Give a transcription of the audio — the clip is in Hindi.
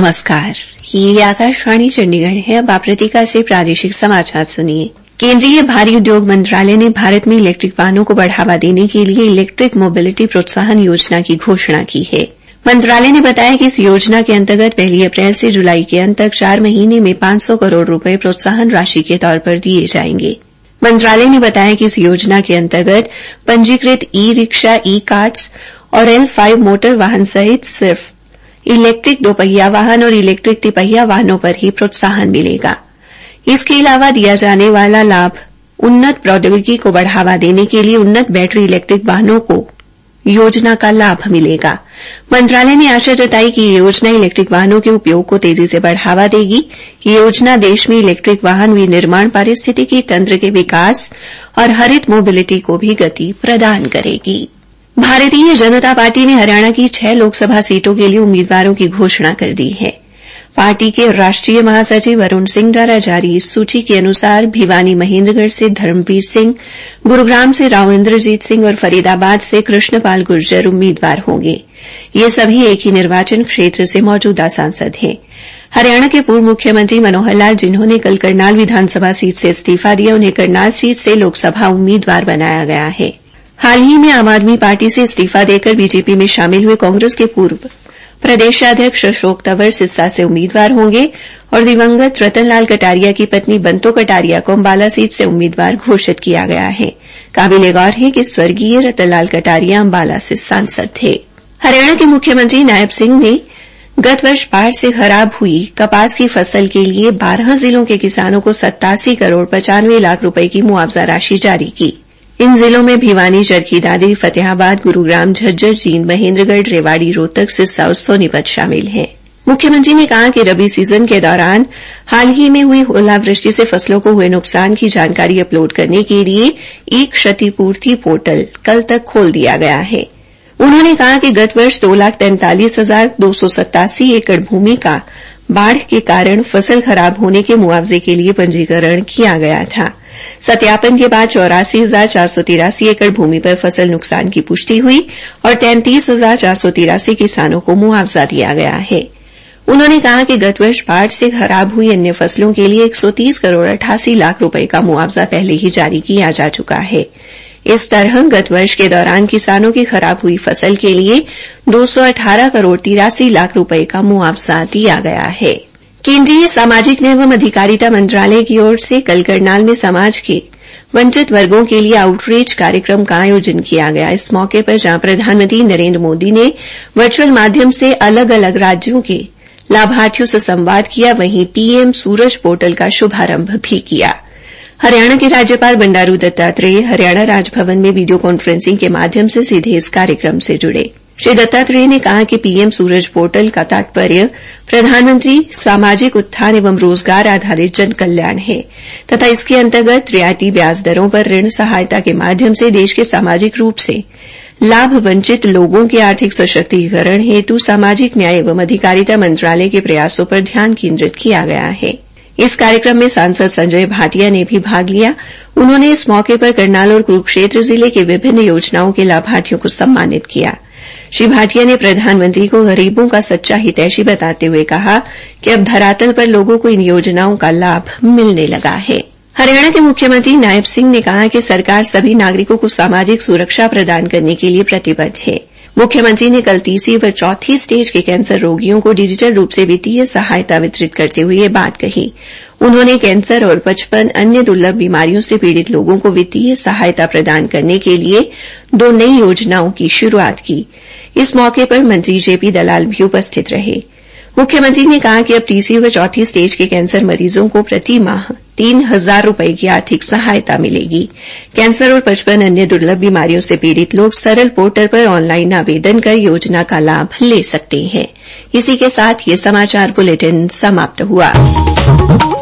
नमस्कार, ये आकाशवाणी चंडीगढ़ है। अब आप प्रतीका से प्रादेशिक समाचार सुनिए। केंद्रीय भारी उद्योग मंत्रालय ने भारत में इलेक्ट्रिक वाहनों को बढ़ावा देने के लिए इलेक्ट्रिक मोबिलिटी प्रोत्साहन योजना की घोषणा की है। मंत्रालय ने बताया कि इस योजना के अंतर्गत 1 अप्रैल से जुलाई के अंत तक 4 महीने में 500 करोड़ रुपए प्रोत्साहन राशि के तौर पर दिए जाएंगे। मंत्रालय ने बताया कि इस योजना के अंतर्गत पंजीकृत ई-रिक्शा, ई-कार्ट्स और L5 मोटर वाहन सहित सिर्फ इलेक्ट्रिक 2 पहिया वाहन और इलेक्ट्रिक तिपहिया वाहनों पर ही प्रोत्साहन मिलेगा। इसके अलावा दिया जाने वाला लाभ उन्नत प्रौद्योगिकी को बढ़ावा देने के लिए उन्नत बैटरी इलेक्ट्रिक वाहनों को योजना का लाभ मिलेगा। मंत्रालय ने आशा जताई कि ये योजना इलेक्ट्रिक वाहनों के उपयोग को तेजी से बढ़ावा देगी। ये योजना देश में इलेक्ट्रिक वाहन विनिर्माण, पारिस्थितिकी तंत्र के विकास और हरित मोबिलिटी को भी गति प्रदान करेगी। भारतीय जनता पार्टी ने हरियाणा की 6 लोकसभा सीटों के लिए उम्मीदवारों की घोषणा कर दी है। पार्टी के राष्ट्रीय महासचिव अरुण सिंह द्वारा जारी इस सूची के अनुसार भिवानी महेंद्रगढ़ से धर्मवीर सिंह, गुरुग्राम से राव इंद्रजीत सिंह और फरीदाबाद से कृष्णपाल गुर्जर उम्मीदवार होंगे। ये सभी एक ही निर्वाचन क्षेत्र से मौजूदा सांसद हैं। हरियाणा के पूर्व मुख्यमंत्री मनोहर लाल, जिन्होंने कल करनाल विधानसभा सीट से इस्तीफा दिया, उन्हें करनाल सीट से लोकसभा उम्मीदवार बनाया गया है। हाल ही में आम आदमी पार्टी से इस्तीफा देकर बीजेपी में शामिल हुए कांग्रेस के पूर्व प्रदेशाध्यक्ष अशोक तंवर सिरसा से उम्मीदवार होंगे और दिवंगत रतनलाल कटारिया की पत्नी बंतो कटारिया को अंबाला सीट से उम्मीदवार घोषित किया गया है। काबिल-ए-गौर है कि स्वर्गीय रतनलाल कटारिया अंबाला से सांसद थे। हरियाणा के मुख्यमंत्री नायब सिंह ने गत वर्ष बाढ़ से खराब हुई कपास की फसल के लिए 12 जिलों के किसानों को 87 करोड़ 95 लाख रुपए की मुआवजा राशि जारी की। इन जिलों में भिवानी, चरखी दादरी, फतेहाबाद, गुरुग्राम, झज्जर, जींद, महेंद्रगढ़, रेवाड़ी, रोहतक, सिरसा और सोनीपत शामिल हैं। मुख्यमंत्री ने कहा कि रबी सीजन के दौरान हाल ही में हुई ओलावृष्टि से फसलों को हुए नुकसान की जानकारी अपलोड करने के लिए एक क्षतिपूर्ति पोर्टल कल तक खोल दिया गया है। उन्होंने कहा कि गत वर्ष 2,43,287 एकड़ भूमि का बाढ़ के कारण फसल खराब होने के मुआवजे के लिए पंजीकरण किया गया था। सत्यापन के बाद 84,483 एकड़ भूमि पर फसल नुकसान की पुष्टि हुई और 33,483 किसानों को मुआवजा दिया गया है। उन्होंने कहा कि गत वर्ष बाढ़ से खराब हुई अन्य फसलों के लिए 130 करोड़ 88 लाख रुपए का मुआवजा पहले ही जारी किया जा चुका है। इस तरह गत वर्ष के दौरान किसानों की खराब हुई फसल के लिए 218 करोड़ 83 लाख रुपए का मुआवजा दिया गया है। केंद्रीय सामाजिक न्याय एवं अधिकारिता मंत्रालय की ओर से कल करनाल में समाज के वंचित वर्गों के लिए आउटरीच कार्यक्रम का आयोजन किया गया। इस मौके पर जहां प्रधानमंत्री नरेंद्र मोदी ने वर्चुअल माध्यम से अलग-अलग राज्यों के लाभार्थियों से संवाद किया, वहीं पीएम सूरज पोर्टल का शुभारंभ भी किया। हरियाणा के राज्यपाल बंडारू दत्तात्रेय हरियाणा राजभवन में वीडियो कॉन्फ्रेंसिंग के माध्यम से सीधे इस कार्यक्रम से जुड़े। श्री दत्तात्रेय ने कहा कि पीएम सूरज पोर्टल का तात्पर्य प्रधानमंत्री सामाजिक उत्थान एवं रोजगार आधारित जन कल्याण है तथा इसके अंतर्गत रियायती ब्याज दरों पर ऋण सहायता के माध्यम से देश के सामाजिक रूप से लाभ वंचित लोगों के आर्थिक सशक्तिकरण हेतु सामाजिक न्याय एवं अधिकारिता मंत्रालय के प्रयासों पर ध्यान केंद्रित किया गया है। इस कार्यक्रम में सांसद संजय भाटिया ने भी भाग लिया। उन्होंने इस मौके पर करनाल और कुरुक्षेत्र जिले के विभिन्न योजनाओं के लाभार्थियों को सम्मानित किया। श्री भाटिया ने प्रधानमंत्री को गरीबों का सच्चा हितैषी बताते हुए कहा कि अब धरातल पर लोगों को इन योजनाओं का लाभ मिलने लगा है। हरियाणा के मुख्यमंत्री नायब सिंह ने कहा कि सरकार सभी नागरिकों को सामाजिक सुरक्षा प्रदान करने के लिए प्रतिबद्ध है। मुख्यमंत्री ने कल 3री व 4थी स्टेज के कैंसर रोगियों को डिजिटल रूप से वित्तीय सहायता वितरित करते हुए ये बात कही। उन्होंने कैंसर और 55 अन्य दुर्लभ बीमारियों से पीड़ित लोगों को वित्तीय सहायता प्रदान करने के लिए 2 नई योजनाओं की शुरुआत की। इस मौके पर मंत्री जेपी दलाल भी उपस्थित रहे। मुख्यमंत्री ने कहा कि अब 3री व 4थी स्टेज के कैंसर मरीजों को प्रति माह 3,000 रुपए की आर्थिक सहायता मिलेगी। कैंसर और 55 अन्य दुर्लभ बीमारियों से पीड़ित लोग सरल पोर्टल पर ऑनलाइन आवेदन कर योजना का लाभ ले सकते हैं। इसी के साथ ये समाचार बुलेटिन समाप्त हुआ।